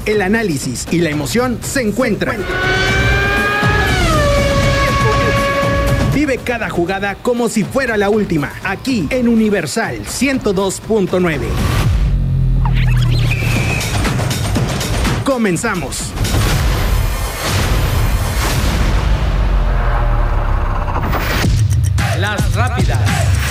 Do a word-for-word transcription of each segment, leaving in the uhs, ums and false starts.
el análisis y la emoción se encuentran. Vive cada jugada como si fuera la última, aquí en Universal ciento dos punto nueve. Comenzamos. Las rápidas.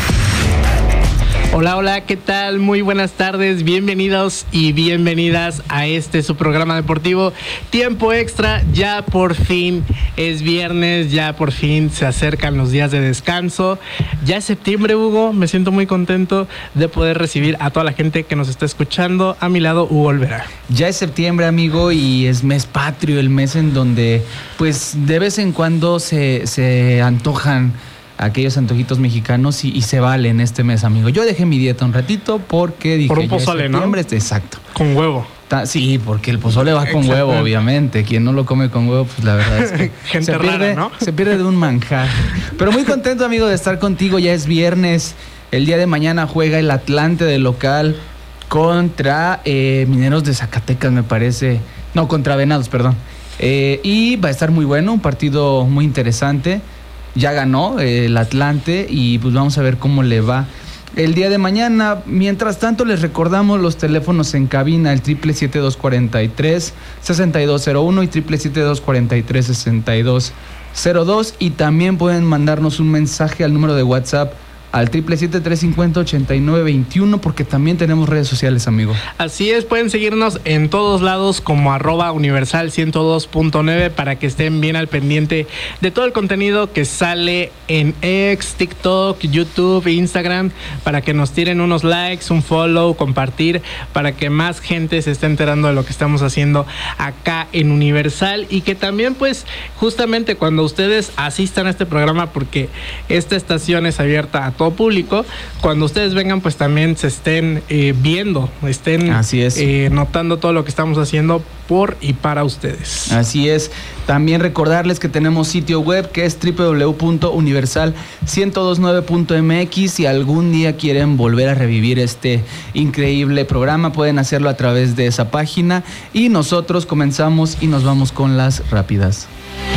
Hola, hola, ¿qué tal? Muy buenas tardes, bienvenidos y bienvenidas a este su programa deportivo Tiempo Extra. Ya por fin es viernes, ya por fin se acercan los días de descanso. Ya es septiembre, Hugo, me siento muy contento de poder recibir a toda la gente que nos está escuchando. A mi lado, Hugo Olvera. Ya es septiembre, amigo, y es mes patrio, el mes en donde pues de vez en cuando se, se antojan aquellos antojitos mexicanos y, y se valen este mes, amigo. Yo dejé mi dieta un ratito porque dije... Por un pozole, ¿no? Exacto. Con huevo. Ta, sí, porque el pozole va con huevo, obviamente. Quien no lo come con huevo, pues la verdad es que Gente se pierde, rara, ¿no? Se pierde de un manjar. Pero muy contento, amigo, de estar contigo. Ya es viernes. El día de mañana juega el Atlante de local contra eh, Mineros de Zacatecas, me parece. No, contra Venados, perdón. Eh, y va a estar muy bueno, un partido muy interesante. Ya ganó el Atlante y pues vamos a ver cómo le va el día de mañana. Mientras tanto, les recordamos los teléfonos en cabina, el triple siete dos cuarenta y tres sesenta y dos cero uno y triple siete dos cuarenta y tres sesenta y dos cero dos, y también pueden mandarnos un mensaje al número de WhatsApp al triple siete tres cincuenta ochenta y nueve veintiuno, porque también tenemos redes sociales, amigo. Así es, pueden seguirnos en todos lados como arroba universal ciento dos punto nueve para que estén bien al pendiente de todo el contenido que sale en X, TikTok, YouTube, Instagram, para que nos tiren unos likes, un follow, compartir, para que más gente se esté enterando de lo que estamos haciendo acá en Universal, y que también pues justamente cuando ustedes asistan a este programa, porque esta estación es abierta a todo público, cuando ustedes vengan pues también se estén eh, viendo, estén Así es. eh, notando todo lo que estamos haciendo por y para ustedes. Así es. También recordarles que tenemos sitio web que es doble u doble u doble u punto universal ciento veintinueve punto m x. Si algún día quieren volver a revivir este increíble programa, pueden hacerlo a través de esa página, y nosotros comenzamos y nos vamos con las rápidas.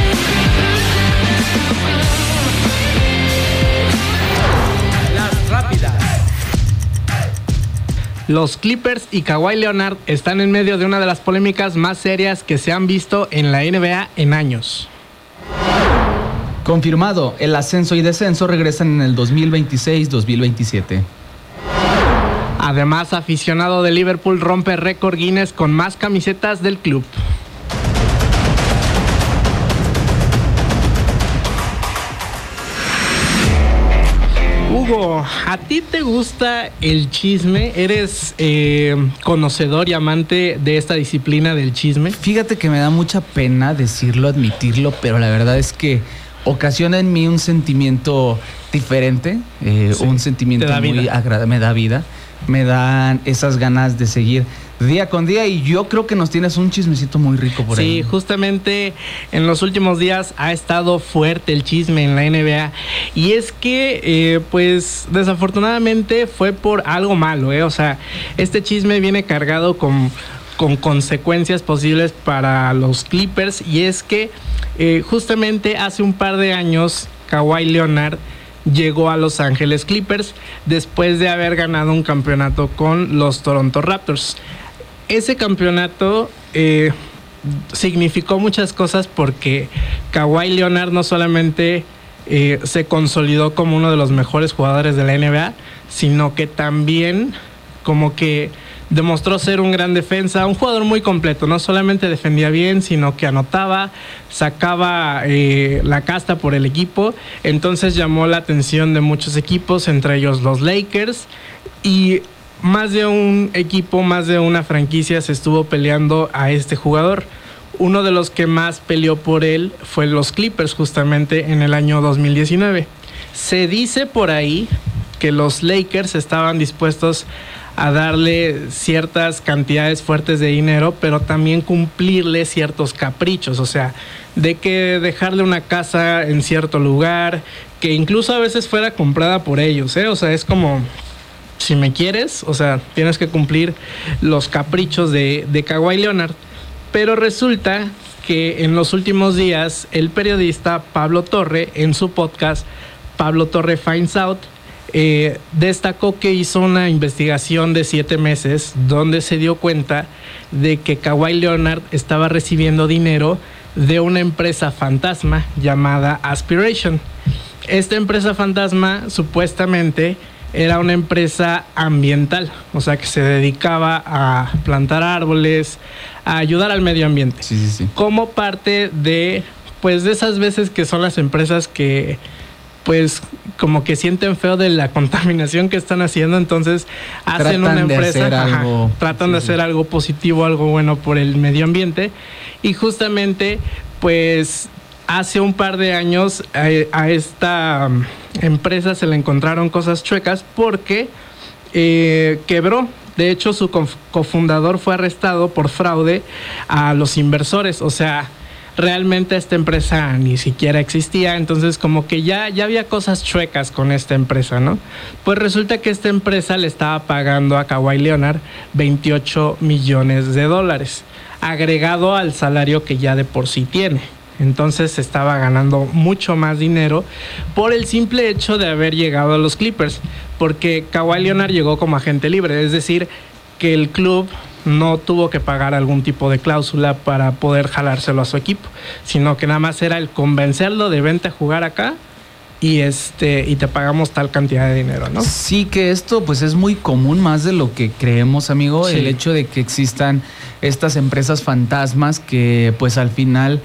Los Clippers y Kawhi Leonard están en medio de una de las polémicas más serias que se han visto en la N B A en años. Confirmado, el ascenso y descenso regresan en el dos mil veintiséis dos mil veintisiete. Además, aficionado de Liverpool rompe récord Guinness con más camisetas del club. Hugo, ¿a ti te gusta el chisme? ¿Eres eh, conocedor y amante de esta disciplina del chisme? Fíjate que me da mucha pena decirlo, admitirlo, pero la verdad es que ocasiona en mí un sentimiento diferente, eh, sí, un sentimiento muy agradable, me da vida, me dan esas ganas de seguir día con día, y yo creo que nos tienes un chismecito muy rico por sí, ahí. Sí, justamente en los últimos días ha estado fuerte el chisme en la N B A, y es que eh, pues desafortunadamente fue por algo malo, ¿eh? O sea, este chisme viene cargado con, con consecuencias posibles para los Clippers, y es que eh, justamente hace un par de años Kawhi Leonard llegó a Los Ángeles Clippers después de haber ganado un campeonato con los Toronto Raptors. Ese campeonato eh, significó muchas cosas, porque Kawhi Leonard no solamente eh, se consolidó como uno de los mejores jugadores de la N B A, sino que también como que demostró ser un gran defensa, un jugador muy completo. No solamente defendía bien, sino que anotaba, sacaba eh, la casta por el equipo. Entonces llamó la atención de muchos equipos, entre ellos los Lakers, y más de un equipo, más de una franquicia se estuvo peleando a este jugador. Uno de los que más peleó por él fue los Clippers, justamente en el año dos mil diecinueve. Se dice por ahí que los Lakers estaban dispuestos a darle ciertas cantidades fuertes de dinero, pero también cumplirle ciertos caprichos, o sea, de que dejarle una casa en cierto lugar, que incluso a veces fuera comprada por ellos, ¿eh? O sea, es como, si me quieres, o sea, tienes que cumplir los caprichos de, de Kawhi Leonard. Pero resulta que en los últimos días el periodista Pablo Torre, en su podcast Pablo Torre Finds Out, eh, destacó que hizo una investigación de siete meses donde se dio cuenta de que Kawhi Leonard estaba recibiendo dinero de una empresa fantasma llamada Aspiration. Esta empresa fantasma supuestamente era una empresa ambiental, o sea que se dedicaba a plantar árboles, a ayudar al medio ambiente. Sí, sí, sí. Como parte de, pues, de esas veces que son las empresas que, pues, como que sienten feo de la contaminación que están haciendo, entonces hacen tratan una empresa, de hacer ajá, algo, tratan sí, de hacer sí. algo positivo, algo bueno por el medio ambiente, y justamente, pues, hace un par de años a, a esta um, empresa se le encontraron cosas chuecas porque eh, quebró. De hecho, su cof- cofundador fue arrestado por fraude a los inversores. O sea, realmente esta empresa ni siquiera existía. Entonces, como que ya, ya había cosas chuecas con esta empresa, ¿no? Pues resulta que esta empresa le estaba pagando a Kawhi Leonard veintiocho millones de dólares, agregado al salario que ya de por sí tiene. Entonces estaba ganando mucho más dinero por el simple hecho de haber llegado a los Clippers, porque Kawhi Leonard llegó como agente libre, es decir, que el club no tuvo que pagar algún tipo de cláusula para poder jalárselo a su equipo, sino que nada más era el convencerlo de vente a jugar acá y este y te pagamos tal cantidad de dinero, ¿no? Sí, que esto pues es muy común, más de lo que creemos, amigo, Sí. el hecho de que existan estas empresas fantasmas que pues al final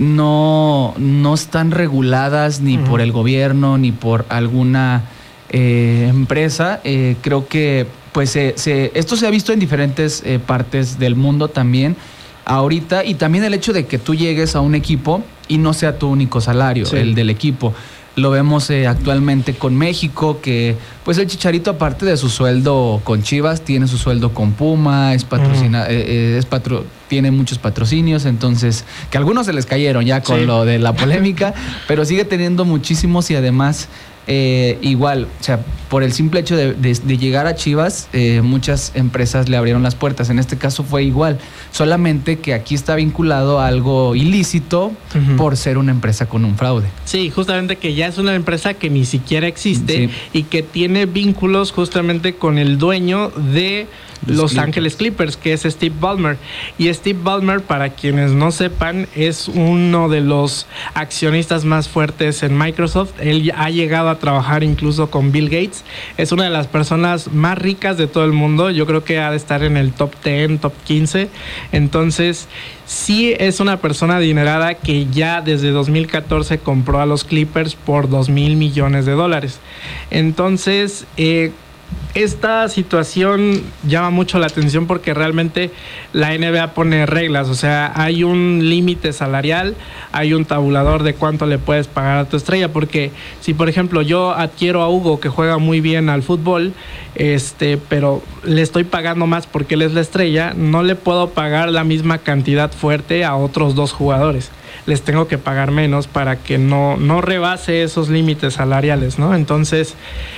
no, no están reguladas ni uh-huh. por el gobierno ni por alguna eh, empresa. Eh, creo que pues se, se, esto se ha visto en diferentes eh, partes del mundo también ahorita, y también el hecho de que tú llegues a un equipo y no sea tu único salario, sí. el del equipo. Lo vemos eh, actualmente con México, que pues el Chicharito, aparte de su sueldo con Chivas, tiene su sueldo con Puma, es patrocina, uh-huh. eh, es patro, tiene muchos patrocinios, entonces, que algunos se les cayeron ya con sí. lo de la polémica, pero sigue teniendo muchísimos, y además eh, igual, o sea, por el simple hecho de, de, de llegar a Chivas, eh, muchas empresas le abrieron las puertas. En este caso fue igual, solamente que aquí está vinculado a algo ilícito uh-huh. por ser una empresa con un fraude. Sí, justamente que ya es una empresa que ni siquiera existe, sí. y que tiene vínculos justamente con el dueño de Los, Los Clippers. Ángeles Clippers, que es Steve Ballmer. Y Steve Ballmer, para quienes no sepan, es uno de los accionistas más fuertes en Microsoft. Él ha llegado a trabajar incluso con Bill Gates. Es una de las personas más ricas de todo el mundo. Yo creo que ha de estar en el top diez, top quince. Entonces, sí es una persona adinerada que ya desde dos mil catorce compró a los Clippers por dos mil millones de dólares. Entonces, eh, esta situación llama mucho la atención porque realmente la N B A pone reglas, o sea, hay un límite salarial, hay un tabulador de cuánto le puedes pagar a tu estrella, porque si por ejemplo yo adquiero a Hugo, que juega muy bien al fútbol, este, pero le estoy pagando más porque él es la estrella, no le puedo pagar la misma cantidad fuerte a otros dos jugadores. Les tengo que pagar menos para que no, no rebase esos límites salariales, ¿no? Entonces,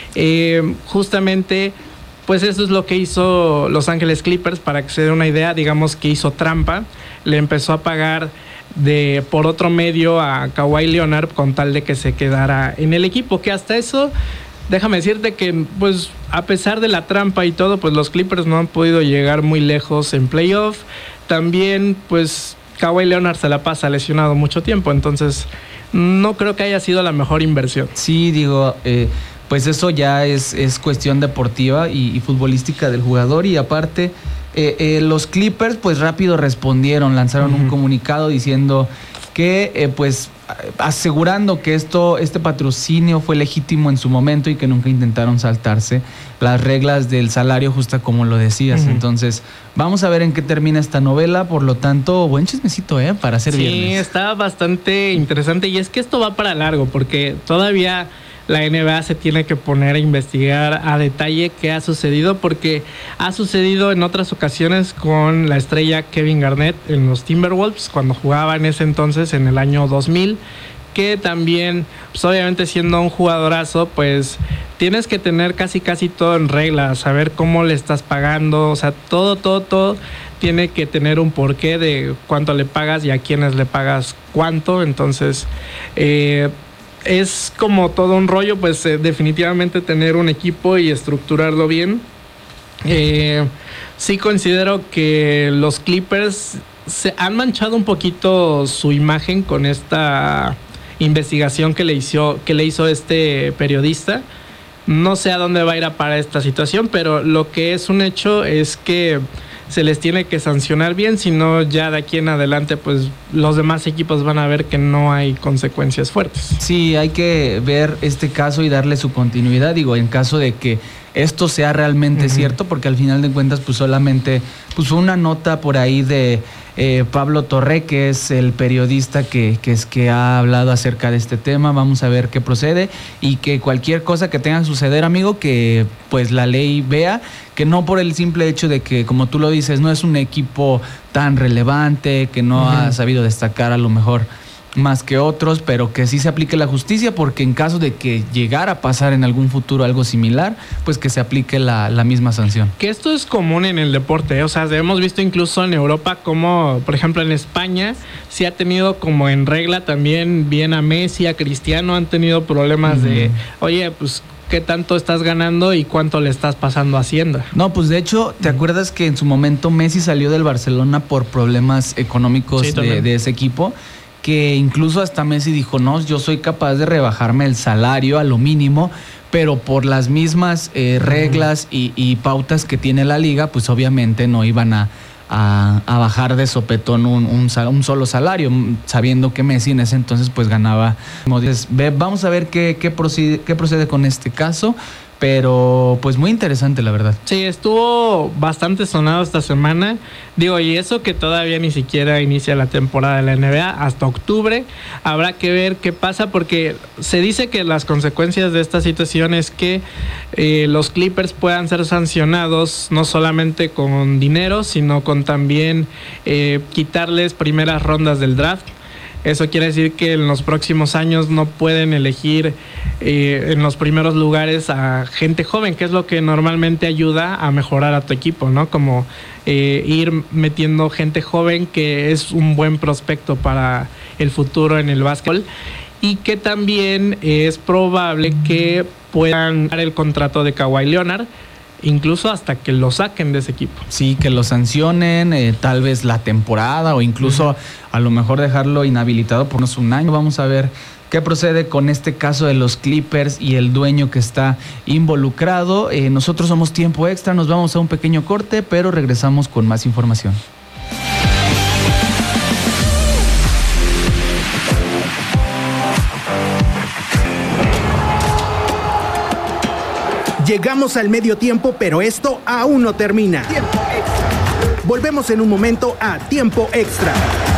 eh, justamente, pues eso es lo que hizo Los Ángeles Clippers. Para que se dé una idea, digamos que hizo trampa. Le empezó a pagar de por otro medio a Kawhi Leonard con tal de que se quedara en el equipo, que hasta eso, déjame decirte que, pues, a pesar de la trampa y todo, pues los Clippers no han podido llegar muy lejos en playoff. También, pues, Kawhi Leonard se la pasa lesionado mucho tiempo, entonces no creo que haya sido la mejor inversión. Sí, digo, eh, pues eso ya es, es cuestión deportiva y, y futbolística del jugador, y aparte eh, eh, los Clippers pues rápido respondieron, lanzaron uh-huh. un comunicado diciendo que eh, pues asegurando que esto, este patrocinio fue legítimo en su momento y que nunca intentaron saltarse las reglas del salario, justo como lo decías. Uh-huh. Entonces, vamos a ver en qué termina esta novela. Por lo tanto, buen chismecito, ¿eh? Para hacer sí, viernes. Sí, está bastante interesante, y es que esto va para largo, porque todavía la N B A se tiene que poner a investigar a detalle qué ha sucedido, porque ha sucedido en otras ocasiones con la estrella Kevin Garnett en los Timberwolves, cuando jugaba en ese entonces, en el año dos mil, que también, pues obviamente siendo un jugadorazo, pues tienes que tener casi casi todo en regla, saber cómo le estás pagando, o sea, todo, todo, todo tiene que tener un porqué de cuánto le pagas y a quiénes le pagas cuánto. Entonces, eh, es como todo un rollo, pues eh, definitivamente tener un equipo y estructurarlo bien. Eh, sí considero que los Clippers se han manchado un poquito su imagen con esta investigación que le hizo, que le hizo este periodista. No sé a dónde va a ir a parar esta situación, pero lo que es un hecho es que se les tiene que sancionar bien, si no ya de aquí en adelante pues los demás equipos van a ver que no hay consecuencias fuertes. Sí, hay que ver este caso y darle su continuidad, digo, en caso de que esto sea realmente uh-huh. cierto, porque al final de cuentas pues solamente puso una nota por ahí de eh, Pablo Torre, que es el periodista que, que, es, que ha hablado acerca de este tema. Vamos a ver qué procede y que cualquier cosa que tenga que suceder, amigo, que pues la ley vea, que no por el simple hecho de que, como tú lo dices, no es un equipo tan relevante, que no uh-huh. ha sabido destacar a lo mejor más que otros, pero que sí se aplique la justicia, porque en caso de que llegara a pasar en algún futuro algo similar, pues que se aplique la, la misma sanción. Que esto es común en el deporte, ¿eh? O sea, hemos visto incluso en Europa como, por ejemplo, en España, sí ha tenido como en regla también bien a Messi, a Cristiano, han tenido problemas uh-huh. de, oye, pues ¿qué tanto estás ganando y cuánto le estás pasando a Hacienda? No, pues de hecho, ¿te acuerdas que en su momento Messi salió del Barcelona por problemas económicos sí, de, de ese equipo? Que incluso hasta Messi dijo, no, yo soy capaz de rebajarme el salario a lo mínimo, pero por las mismas eh, reglas y, y pautas que tiene la liga, pues obviamente no iban a, a, a bajar de sopetón un, un, un solo salario, sabiendo que Messi en ese entonces pues ganaba. Entonces, vamos a ver qué, qué, procede, qué procede con este caso. Pero pues muy interesante, la verdad. Sí, estuvo bastante sonado esta semana. Digo, y eso que todavía ni siquiera inicia la temporada de la N B A, hasta octubre. Habrá que ver qué pasa, porque se dice que las consecuencias de esta situación es que eh, los Clippers puedan ser sancionados no solamente con dinero, sino con también eh, quitarles primeras rondas del draft. Eso quiere decir que en los próximos años no pueden elegir eh, en los primeros lugares a gente joven, que es lo que normalmente ayuda a mejorar a tu equipo, ¿no? Como eh, ir metiendo gente joven, que es un buen prospecto para el futuro en el básquetbol, y que también es probable que puedan dar el contrato de Kawhi Leonard, incluso hasta que lo saquen de ese equipo. Sí, que lo sancionen, eh, tal vez la temporada, o incluso uh-huh. a lo mejor dejarlo inhabilitado por unos un año. Vamos a ver qué procede con este caso de los Clippers y el dueño que está involucrado. Eh, nosotros somos Tiempo Extra, nos vamos a un pequeño corte, pero regresamos con más información. Llegamos al medio tiempo, pero esto aún no termina. Tiempo Extra. Volvemos en un momento a Tiempo Extra.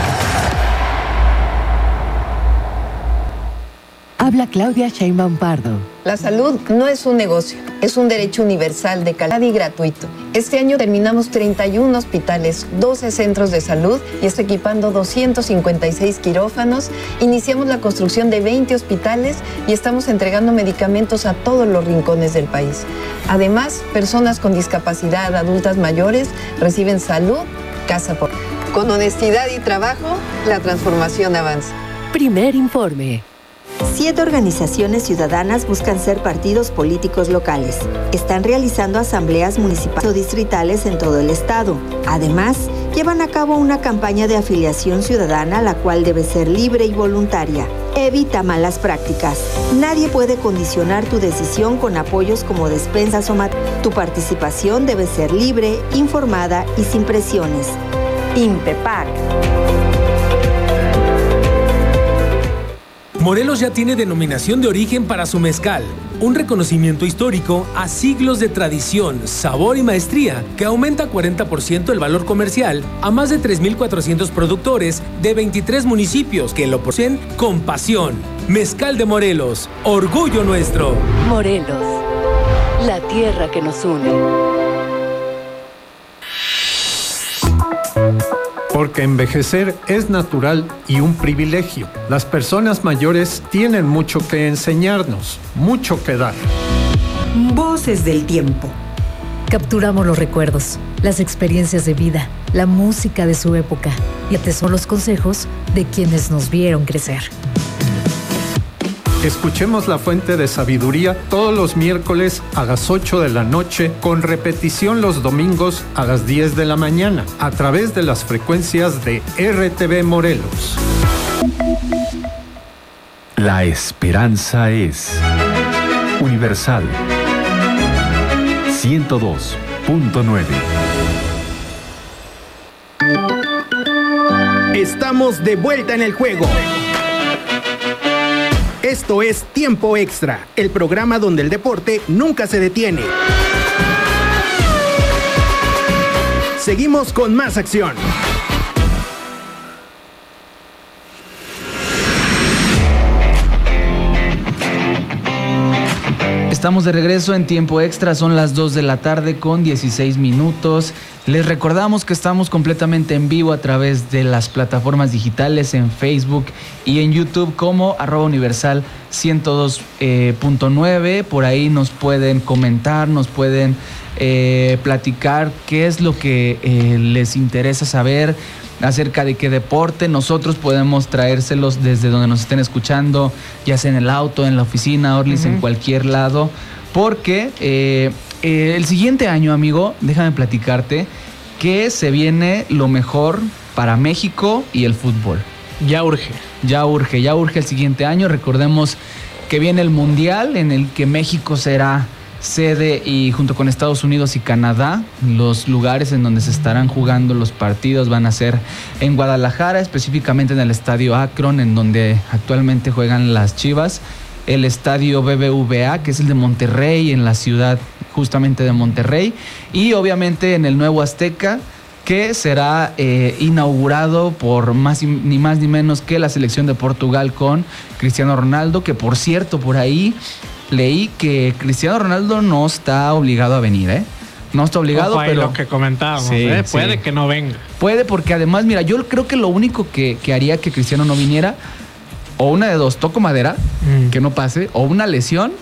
Habla Claudia Sheinbaum Pardo. La salud no es un negocio, es un derecho universal de calidad y gratuito. Este año terminamos treinta y uno hospitales, doce centros de salud y está equipando doscientos cincuenta y seis quirófanos. Iniciamos la construcción de veinte hospitales y estamos entregando medicamentos a todos los rincones del país. Además, personas con discapacidad, adultas mayores, reciben salud, casa por... Con honestidad y trabajo, la transformación avanza. Primer informe. Siete organizaciones ciudadanas buscan ser partidos políticos locales. Están realizando asambleas municipales o distritales en todo el estado. Además, llevan a cabo una campaña de afiliación ciudadana, la cual debe ser libre y voluntaria. Evita malas prácticas. Nadie puede condicionar tu decisión con apoyos como despensas o mat. Tu participación debe ser libre, informada y sin presiones. INPEPAC. Morelos ya tiene denominación de origen para su mezcal, un reconocimiento histórico a siglos de tradición, sabor y maestría que aumenta cuarenta por ciento el valor comercial a más de tres mil cuatrocientos productores de veintitrés municipios que lo poseen con pasión. Mezcal de Morelos, orgullo nuestro. Morelos, la tierra que nos une. Porque envejecer es natural y un privilegio. Las personas mayores tienen mucho que enseñarnos, mucho que dar. Voces del tiempo. Capturamos los recuerdos, las experiencias de vida, la música de su época y atesoramos los consejos de quienes nos vieron crecer. Escuchemos La Fuente de Sabiduría todos los miércoles a las ocho de la noche, con repetición los domingos a las diez de la mañana, a través de las frecuencias de R T V Morelos. La esperanza es universal. ciento dos punto nueve. Estamos de vuelta en el juego. Esto es Tiempo Extra, el programa donde el deporte nunca se detiene. Seguimos con más acción. Estamos de regreso en Tiempo Extra, son las dos de la tarde con dieciséis minutos. Les recordamos que estamos completamente en vivo a través de las plataformas digitales en Facebook y en YouTube como arroba universal ciento dos punto nueve. Por ahí nos pueden comentar, nos pueden eh, platicar qué es lo que eh, les interesa saber acerca de qué deporte. Nosotros podemos traérselos desde donde nos estén escuchando, ya sea en el auto, en la oficina, Orlis, uh-huh. en cualquier lado, porque eh, eh, el siguiente año, amigo, déjame platicarte que se viene lo mejor para México y el fútbol. Ya urge. Ya urge, ya urge el siguiente año. Recordemos que viene el Mundial, en el que México será sede, y junto con Estados Unidos y Canadá, los lugares en donde se estarán jugando los partidos van a ser en Guadalajara, específicamente en el estadio Akron, en donde actualmente juegan las Chivas, el estadio B B V A, que es el de Monterrey, en la ciudad justamente de Monterrey, y obviamente en el nuevo Azteca, que será eh, inaugurado por más ni más ni menos que la selección de Portugal con Cristiano Ronaldo, que por cierto, por ahí leí que Cristiano Ronaldo no está obligado a venir, ¿eh? No está obligado, Ojo, pero lo que comentábamos, sí, ¿eh? Puede sí. que no venga. Puede, porque además, mira, yo creo que lo único que, que haría que Cristiano no viniera, o una de dos, toco madera, mm. que no pase, o una lesión,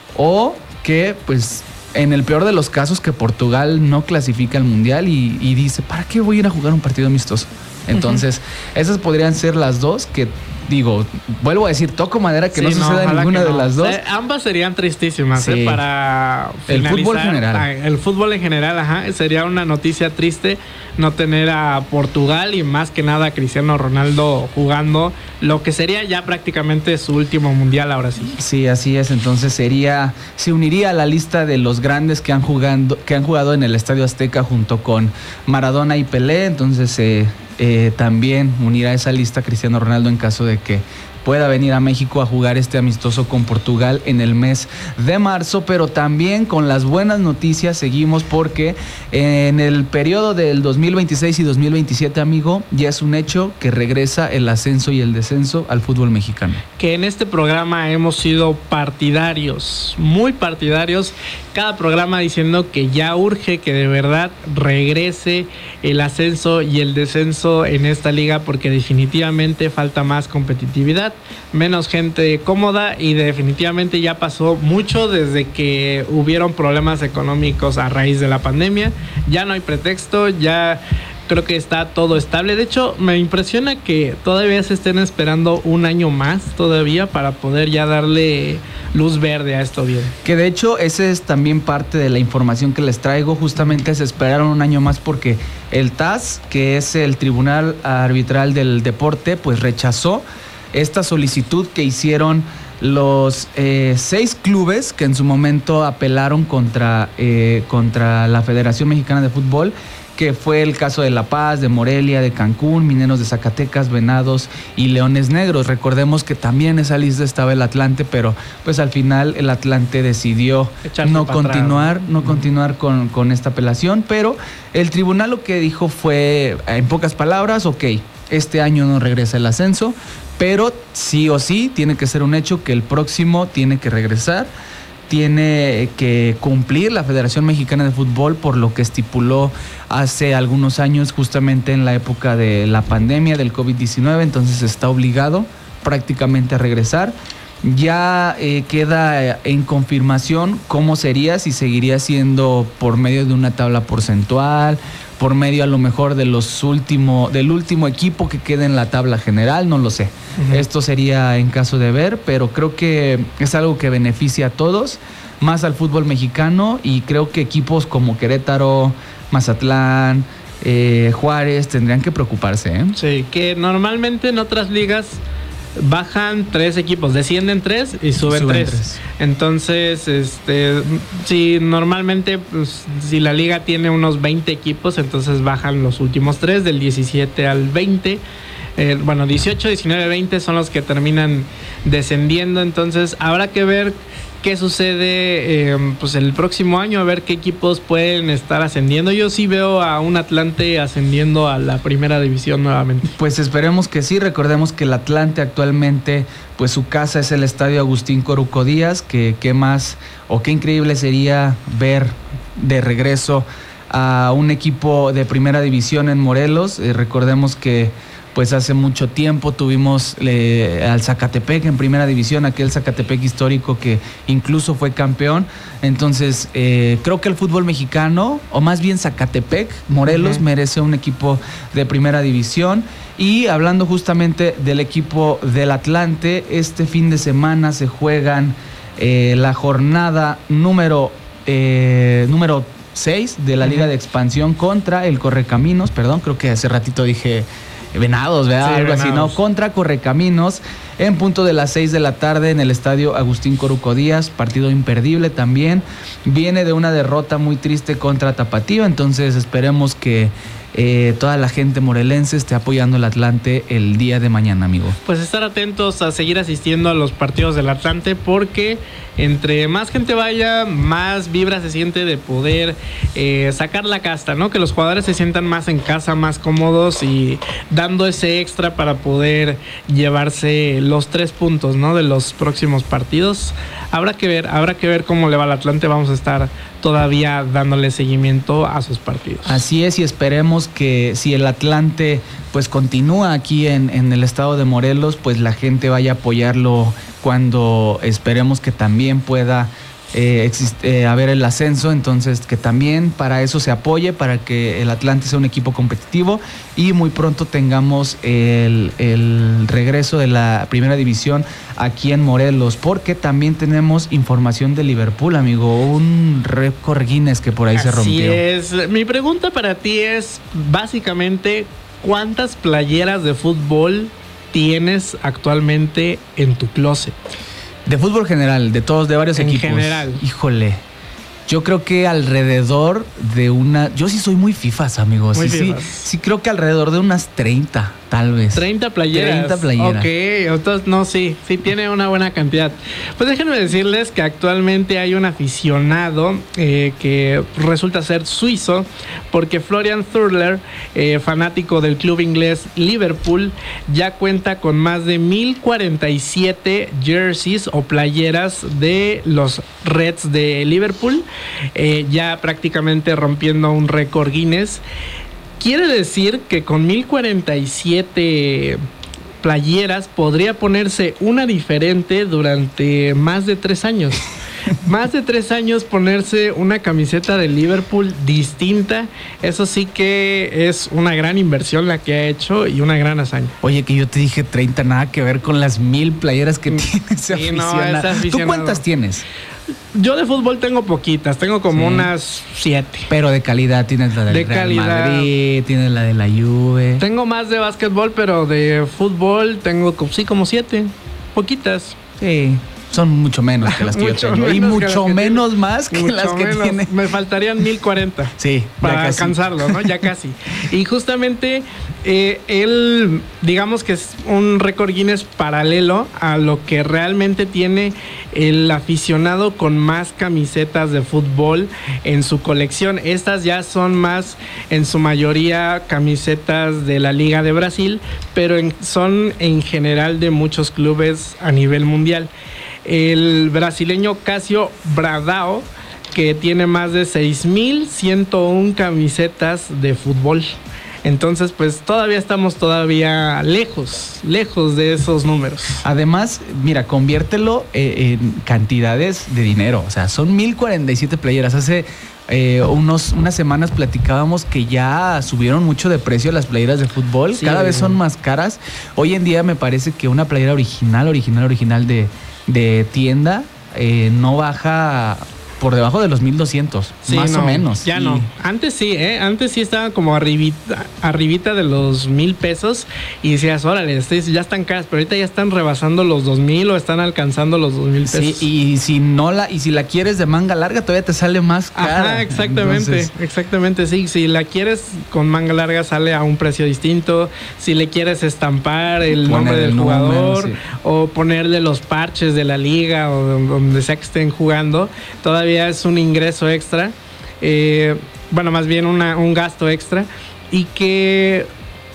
o que, pues, en el peor de los casos, que Portugal no clasifica al Mundial y, y dice, ¿para qué voy a ir a jugar un partido amistoso? Entonces, uh-huh. esas podrían ser las dos que, digo, vuelvo a decir, toco madera, que sí, no suceda no, ninguna no. de las dos. Eh, ambas serían tristísimas, sí. ¿eh? Para el fútbol general. Ah, el fútbol en general, ajá. Sería una noticia triste no tener a Portugal y más que nada a Cristiano Ronaldo jugando lo que sería ya prácticamente su último mundial ahora sí. Sí, así es. Entonces sería, se uniría a la lista de los grandes que han jugando, que han jugado en el Estadio Azteca junto con Maradona y Pelé. Entonces eh, eh, también unirá a esa lista Cristiano Ronaldo en caso de que pueda venir a México a jugar este amistoso con Portugal en el mes de marzo, pero también con las buenas noticias seguimos, porque en el periodo del dos mil veintiséis y dos mil veintisiete, amigo, ya es un hecho que regresa el ascenso y el descenso al fútbol mexicano. Que en este programa hemos sido partidarios, muy partidarios, cada programa diciendo que ya urge que de verdad regrese el ascenso y el descenso en esta liga, porque definitivamente falta más competitividad, menos gente cómoda y definitivamente ya pasó mucho desde que hubieron problemas económicos a raíz de la pandemia. Ya no hay pretexto, ya creo que está todo estable. De hecho, me impresiona que todavía se estén esperando un año más todavía para poder ya darle luz verde a esto bien. Que de hecho ese es también parte de la información que les traigo. Justamente se esperaron un año más porque el T A S, que es el Tribunal Arbitral del Deporte, pues rechazó esta solicitud que hicieron los eh, seis clubes que en su momento apelaron contra, eh, contra la Federación Mexicana de Fútbol, que fue el caso de La Paz, de Morelia, de Cancún, Mineros de Zacatecas, Venados y Leones Negros. Recordemos que también en esa lista estaba el Atlante, pero pues al final el Atlante decidió Echarse no continuar, atrás. no uh-huh. continuar con, con esta apelación, pero el tribunal lo que dijo fue, en pocas palabras, ok, este año no regresa el ascenso, pero sí o sí tiene que ser un hecho que el próximo tiene que regresar. Tiene que cumplir la Federación Mexicana de Fútbol por lo que estipuló hace algunos años, justamente en la época de la pandemia del COVID diecinueve, entonces está obligado prácticamente a regresar. Ya eh, queda en confirmación cómo sería, si seguiría siendo por medio de una tabla porcentual, por medio a lo mejor de los último, del último equipo que quede en la tabla general, no lo sé. Uh-huh. Esto sería en caso de ver, pero creo que es algo que beneficia a todos, más al fútbol mexicano, y creo que equipos como Querétaro, Mazatlán, eh, Juárez tendrían que preocuparse, ¿eh? Sí, que normalmente en otras ligas bajan tres equipos, descienden tres y suben, suben tres. tres. Entonces, este, si normalmente, pues, si la liga tiene unos veinte equipos, entonces bajan los últimos tres, del diecisiete al veinte. Eh, bueno, dieciocho, diecinueve, veinte son los que terminan descendiendo. Entonces, habrá que ver qué sucede eh, pues el próximo año, a ver qué equipos pueden estar ascendiendo. Yo sí veo a un Atlante ascendiendo a la primera división nuevamente. Pues esperemos que sí. Recordemos que el Atlante actualmente, pues su casa es el Estadio Agustín Coruco Díaz, que qué más o qué increíble sería ver de regreso a un equipo de primera división en Morelos. Eh, recordemos que pues hace mucho tiempo tuvimos eh, al Zacatepec en primera división, aquel Zacatepec histórico que incluso fue campeón. Entonces, eh, creo que el fútbol mexicano, o más bien Zacatepec, Morelos, uh-huh. merece un equipo de primera división. Y hablando justamente del equipo del Atlante, este fin de semana se juegan eh, la jornada número, eh, número seis de la uh-huh. Liga de Expansión contra el Correcaminos. Perdón, creo que hace ratito dije Venados, ¿verdad? Sí, algo Venados. Así, ¿no? Contra Correcaminos en punto de las seis de la tarde en el Estadio Agustín Coruco Díaz, partido imperdible también. Viene de una derrota muy triste contra Tapatío, entonces esperemos que eh, toda la gente morelense esté apoyando al Atlante el día de mañana, amigo. Pues estar atentos a seguir asistiendo a los partidos del Atlante, porque entre más gente vaya, más vibra se siente de poder eh, sacar la casta, ¿no? Que los jugadores se sientan más en casa, más cómodos y dando ese extra para poder llevarse los tres puntos, ¿no? De los próximos partidos. Habrá que ver, habrá que ver cómo le va al Atlante. Vamos a estar todavía dándole seguimiento a sus partidos. Así es, y esperemos que si el Atlante pues continúa aquí en, en el estado de Morelos, pues la gente vaya a apoyarlo cuando esperemos que también pueda eh, existe, eh, haber el ascenso. Entonces que también para eso se apoye, para que el Atlante sea un equipo competitivo y muy pronto tengamos el, el regreso de la primera división aquí en Morelos, porque también tenemos información de Liverpool, amigo, un récord Guinness que por ahí Así se rompió. Así es. Mi pregunta para ti es básicamente, ¿cuántas playeras de fútbol tienes actualmente en tu closet? De fútbol general, de todos, de varios en equipos. En general. Híjole. Yo creo que alrededor de una... Yo sí soy muy fifas, amigos. Muy sí, fifas. sí, sí, creo que alrededor de unas treinta, tal vez. treinta playeras. treinta playeras. Ok, entonces no, sí, sí tiene una buena cantidad. Pues déjenme decirles que actualmente hay un aficionado eh, que resulta ser suizo, porque Florian Thurler, eh, fanático del club inglés Liverpool, ya cuenta con más de mil cuarenta y siete jerseys o playeras de los Reds de Liverpool, eh, ya prácticamente rompiendo un récord Guinness. Quiere decir que con mil cuarenta y siete playeras podría ponerse una diferente durante más de tres años. Más de tres años ponerse una camiseta de Liverpool distinta. Eso sí que es una gran inversión la que ha hecho y una gran hazaña. Oye, que yo te dije treinta, nada que ver con las mil playeras que tiene ese sí, aficionado. No, ese aficionado. ¿Tú cuántas tienes? Yo de fútbol tengo poquitas, tengo como sí. unas siete. Pero de calidad, tienes la del de Real calidad. Madrid, tienes la de la Juve. Tengo más de básquetbol, pero de fútbol tengo sí como siete, poquitas. Sí. Son mucho menos que las que yo tengo. Y mucho menos que más que las que menos. Tiene. Me faltarían mil cuarenta. Sí, para alcanzarlo, ¿no? Ya casi. Y justamente eh, él, digamos que es un récord Guinness paralelo a lo que realmente tiene el aficionado con más camisetas de fútbol en su colección. Estas ya son más, en su mayoría, camisetas de la Liga de Brasil, pero en, son en general de muchos clubes a nivel mundial. El brasileño Cássio Bradão, que tiene más de seis mil ciento uno camisetas de fútbol. Entonces, pues todavía estamos todavía lejos, lejos de esos números. Además, mira, conviértelo eh, en cantidades de dinero. O sea, son mil cuarenta y siete playeras. Hace eh, unos, unas semanas platicábamos que ya subieron mucho de precio las playeras de fútbol. Sí, Cada vez son más caras. Hoy en día me parece que una playera original, original, original de, de tienda eh, no baja por debajo de los mil doscientos, Sí, más no, o menos. Ya Y no. Antes sí, ¿eh? Antes sí estaba como arribita, arribita de los mil pesos y decías, órale, estos ya están caras, pero ahorita ya están rebasando los dos mil o están alcanzando los dos mil pesos. Sí, y si no la, y si la quieres de manga larga, todavía te sale más cara. Ajá, exactamente, Entonces, exactamente, sí. Si la quieres con manga larga sale a un precio distinto. Si le quieres estampar el Poner nombre del el número, jugador sí. o ponerle los parches de la liga o donde sea que estén jugando, todavía es un ingreso extra. Eh, bueno, más bien una, un gasto extra. Y que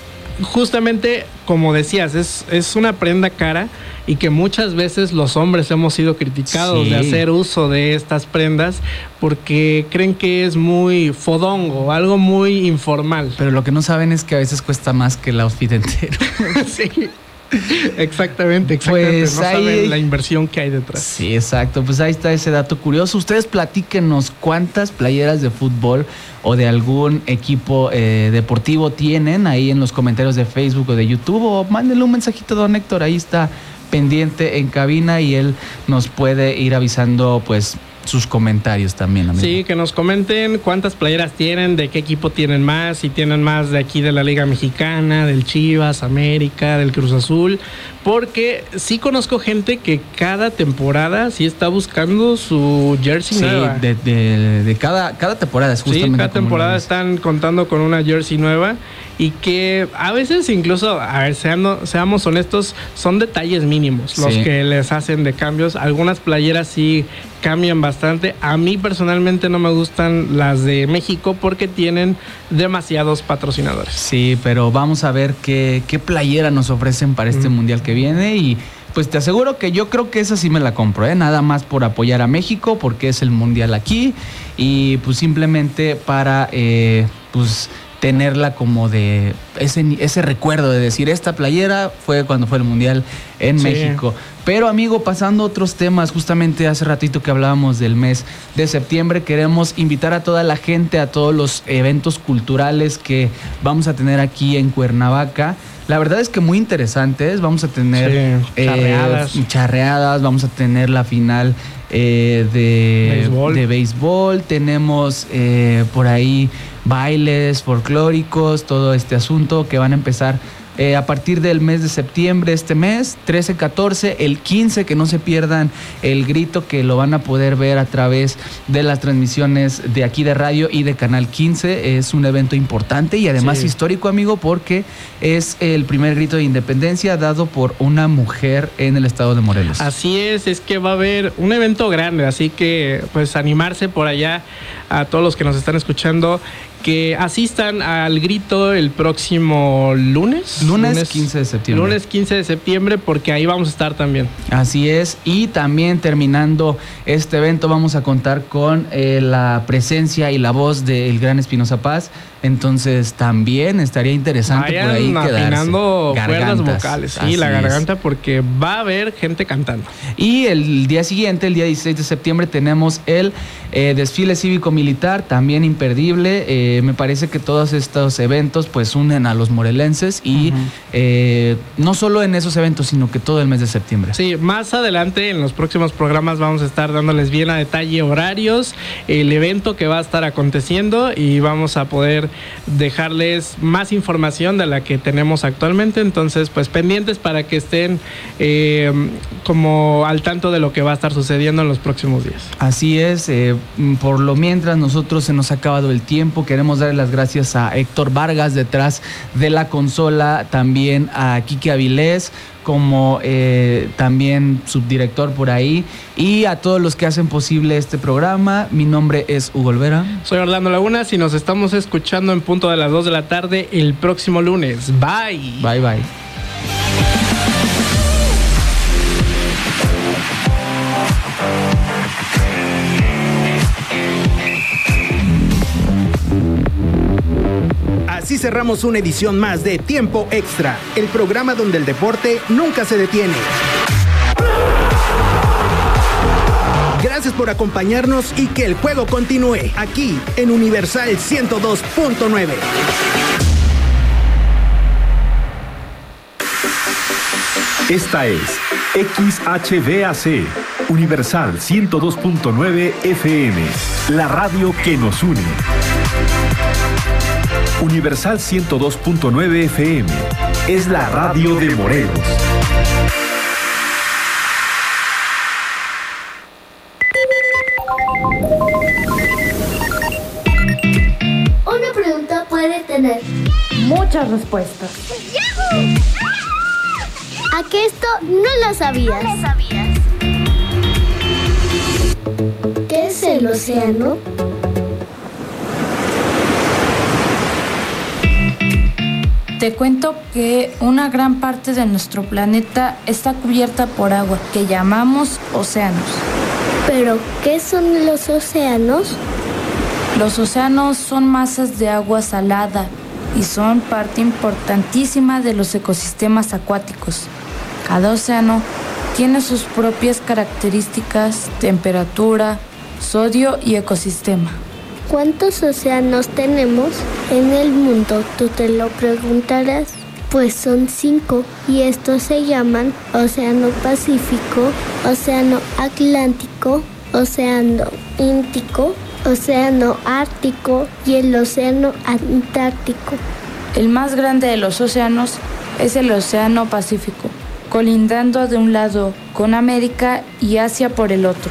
justamente, como decías, es, es una prenda cara y que muchas veces los hombres hemos sido criticados Sí. de hacer uso de estas prendas porque creen que es muy fodongo, algo muy informal. Pero lo que no saben es que a veces cuesta más que el outfit entero. Sí. Exactamente, exactamente. Pues no ahí- saben la inversión que hay detrás. Sí, exacto. Pues ahí está ese dato curioso. Ustedes platíquenos cuántas playeras de fútbol o de algún equipo eh, deportivo tienen ahí en los comentarios de Facebook o de YouTube, o mándenle un mensajito a don Héctor. Ahí está pendiente en cabina y él nos puede ir avisando pues sus comentarios también, amigo. Sí, que nos comenten cuántas playeras tienen, de qué equipo tienen más, si tienen más de aquí de la Liga Mexicana, del Chivas, América, del Cruz Azul, porque sí conozco gente que cada temporada sí está buscando su jersey Sí, nueva. de, de- de cada, cada temporada es Sí, justamente cada como lo temporada dices. están contando con una jersey nueva y que a veces incluso, a ver, seando- seamos honestos, son detalles mínimos los Sí. que les hacen de cambios. Algunas playeras sí cambian bastante. A mí personalmente no me gustan las de México porque tienen demasiados patrocinadores. Sí, pero vamos a ver qué, qué playera nos ofrecen para este Mm. mundial que viene y pues te aseguro que yo creo que esa sí me la compro, ¿eh? Nada más por apoyar a México porque es el mundial aquí y pues simplemente para eh, pues tenerla como de ese, ese recuerdo de decir esta playera fue cuando fue el mundial en Sí. México. Pero amigo, pasando a otros temas, justamente hace ratito que hablábamos del mes de septiembre, queremos invitar a toda la gente a todos los eventos culturales que vamos a tener aquí en Cuernavaca. La verdad es que muy interesantes, vamos a tener Sí, eh, charreadas. charreadas, vamos a tener la final eh, de, Béisbol. de béisbol, tenemos eh, por ahí bailes folclóricos, todo este asunto que van a empezar eh, a partir del mes de septiembre, este mes, trece, catorce, el quince, que no se pierdan el grito, que lo van a poder ver a través de las transmisiones de aquí de radio y de Canal quince. Es un evento importante y además Sí. histórico, amigo, porque es el primer grito de independencia dado por una mujer en el estado de Morelos. Así es, es que va a haber un evento grande, así que pues animarse por allá a todos los que nos están escuchando, que asistan al grito el próximo lunes. Lunes quince de septiembre. Lunes quince de septiembre, porque ahí vamos a estar también. Así es, y también terminando este evento vamos a contar con eh, la presencia y la voz del gran Espinoza Paz, entonces también estaría interesante Vayan por ahí quedarse. afinando cuerdas Gargantas, vocales, sí, así la es. garganta, porque va a haber gente cantando. Y el día siguiente, el día dieciséis de septiembre, tenemos el eh, desfile cívico-militar, también imperdible. Eh, me parece que todos estos eventos pues unen a los morelenses y Ujú. eh, no solo en esos eventos, sino que todo el mes de septiembre. Sí, más adelante en los próximos programas vamos a estar dándoles bien a detalle horarios, el evento que va a estar aconteciendo y vamos a poder dejarles más información de la que tenemos actualmente. Entonces, pues pendientes para que estén eh, como al tanto de lo que va a estar sucediendo en los próximos días. Así es, eh, por lo mientras nosotros se nos ha acabado el tiempo, queremos darle las gracias a Héctor Vargas detrás de la consola, también a Quique Avilés como eh, también subdirector por ahí y a todos los que hacen posible este programa. Mi nombre es Hugo Olvera. Soy Orlando Lagunas y nos estamos escuchando en punto de las dos de la tarde el próximo lunes. Bye. Bye bye. Así cerramos una edición más de Tiempo Extra, el programa donde el deporte nunca se detiene. Gracias por acompañarnos y que el juego continúe aquí en Universal ciento dos punto nueve. Esta es X H V A C, Universal ciento dos punto nueve F M, la radio que nos une. Universal ciento dos punto nueve F M es la radio de Morelos. Una pregunta puede tener muchas respuestas. ¡Yahoo! ¿A que esto no lo sabías? No lo sabías. ¿Qué es el océano? Te cuento que una gran parte de nuestro planeta está cubierta por agua, que llamamos océanos. ¿Pero qué son los océanos? Los océanos son masas de agua salada y son parte importantísima de los ecosistemas acuáticos. Cada océano tiene sus propias características, temperatura, sodio y ecosistema. ¿Cuántos océanos tenemos en el mundo? Tú te lo preguntarás. Pues son cinco y estos se llaman Océano Pacífico, Océano Atlántico, Océano Índico, Océano Ártico y el Océano Antártico. El más grande de los océanos es el Océano Pacífico, colindando de un lado con América y Asia por el otro.